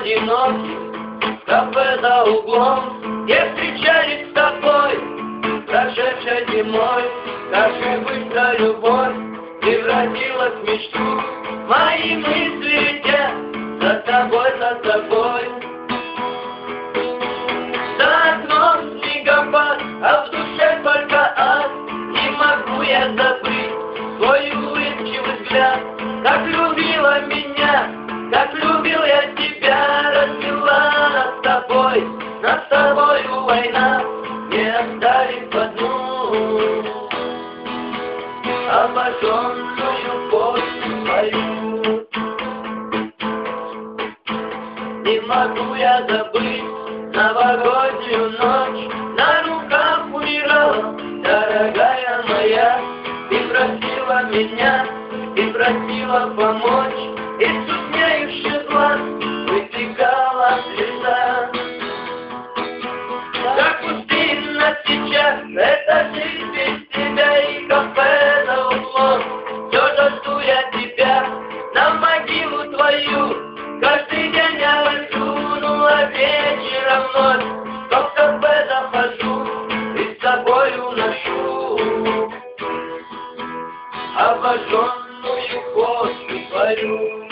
одинокий в кафе за углом, где встречались с тобой прошедшей зимой. Как же быстро любовь превратилась в мечту, мои мысли летят за тобой, за тобой. За окном снегопад, а в душе только ад. Не могу я забыть твой улыбчивый взгляд. Как любила меня, как любил я тебя, расцвела над тобою война, не оставив одну обожженную кость свою. Не могу я забыть новогоднюю ночь, на руках умирала дорогая моя. Ты просила меня, ты просила помочь, из тускнеющих глаз вытекала слеза. Как пустынна сейчас эта жизнь без тебя, и кафе за углом. Все же жду я тебя на могилу твою, каждый день я ложу, ну а вечером вновь, что в кафе захожу и с собой уношу обожженную кость свою.